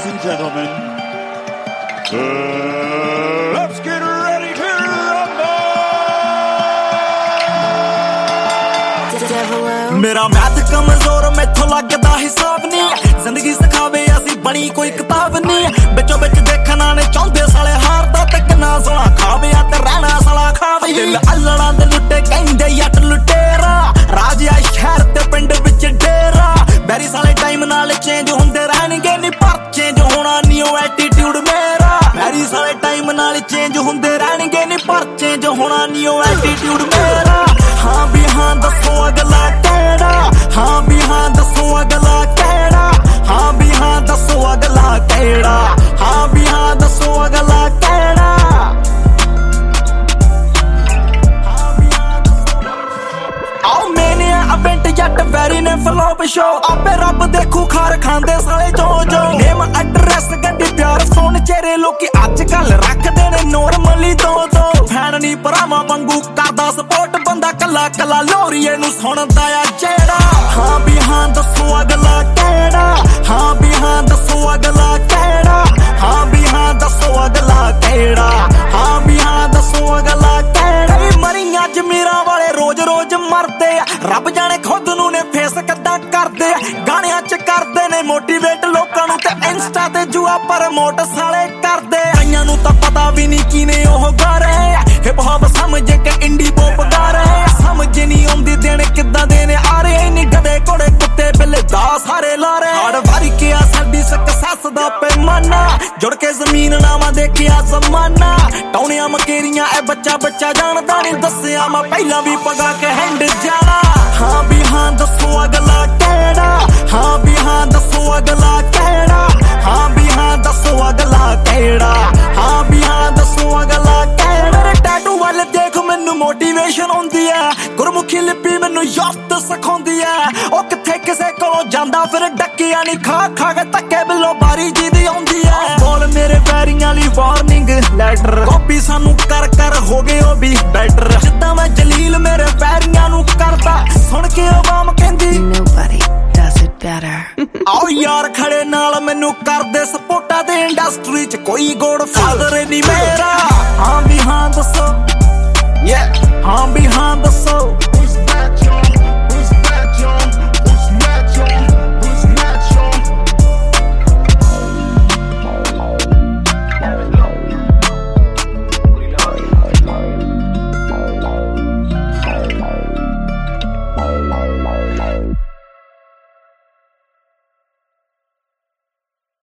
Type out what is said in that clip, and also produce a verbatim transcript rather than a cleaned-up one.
and gentlemen, uh, let's get ready to rumble. मेरा math कमजोर मैथों लगदा हिसाब नहीं जिंदगी सिखावे असी बनी कोई किताब नहीं बिचो बिच देखना ने चाहते साले हारदा ते किन्ना सोना खावे ते रहना साला खावे दिल अल्लड़ा दे लुटे कहंदे जट लुटेरा राज आ शहर ते पिंड विच डेरा बैरी साले टाइम नाल चेंज हुंदे रहणगे नी पर चेंज होना नी ओ एटीट्यूड मेरा बैरी साले टाइम नाल चेंज हुंदे रहणगे नी पर चेंज होना नी ओ एटीट्यूड मेरा हाँ भी हाँ दसो अगला केड़ा हाँ भी हाँ दसो अगला केड़ा हाँ भी हाँ दसो अगला केड़ा हाँ भी हाँ दसो अगला केड़ा आओ मैंने अबेंट जट वैरी ने फ्लॉप शो आपे रब देखू खार खांदे साले जो जो नेम एड्रेस गड्डी प्यार सोन चेहरे लोकी अजकल रखदे ने नॉर्मली दो दो फैन नी भरावां वांगू करदा सपोर्ट बंदा कला कला लोरीए नू सुणदा आ जेड़ा हाँ भी हाँ दसो अगला केड़ा हाँ भी हाँ दसो अगला केड़ा हाँ भी हाँ दसो अगला केड़ा हाँ भी हाँ दसो अगला केड़ा मरी अज मीरा वाले रोज रोज मरदे रब जाने खुद नू ने फेस कद्दां करदे गाणियां च करदे ने मोटिवेट लोकां नू ते इंस्टा ते जुआ प्रमोट साले करदे कईयां नू तां पता भी नहीं किने ओह गा रहे हिप हॉप समझ के इंडी पॉप गा रहे समझ नहीं आउंदी देण किद्दां दे ने आ रहे नी गधे घोड़े कुत्ते बिल्ले दा सारे ला रहे हड़ वारी के आ साडी सक्सेस दा पैमाना जुड़ के जमीन नावां देखिया जमाना टौणियां मकेरियां ए बच्चा बच्चा जानदा नहीं दस्सिया मैं पहला भी पगा के हैंड जाना हाँ भी हाँ दसो अगला केड़ा हाँ भी हाँ दसो अगला केड़ा हाँ भी हाँ दसो अगला केड़ा हाँ भी हाँ दसो अगला केड़ा मेरे टैटू वाले देख मैनू मोटिवेशन होंदी है गुरमुखी लिपि मैनू याद सिखाउंदी है ओ किथे किसे कोलों जांदा फिर डकिया नहीं खा खा के धक्के बिलो बारी जी दी आउंदी है बोल मेरे पैरियां ली वार्निंग लैटर कॉपी सानू कर कर हो गए ओ भी बेटर जिद्दां मैं जलील मेरे पैरियां नू करदा सुन के आवाम कहंदी nobody does it better आओ यार खड़े नाल मैनू करदे सपोर्टा दे इंडस्ट्री च कोई गॉड फादर नहीं मेरा हाँ भी हाँ दसो yeah हाँ भी हाँ दसो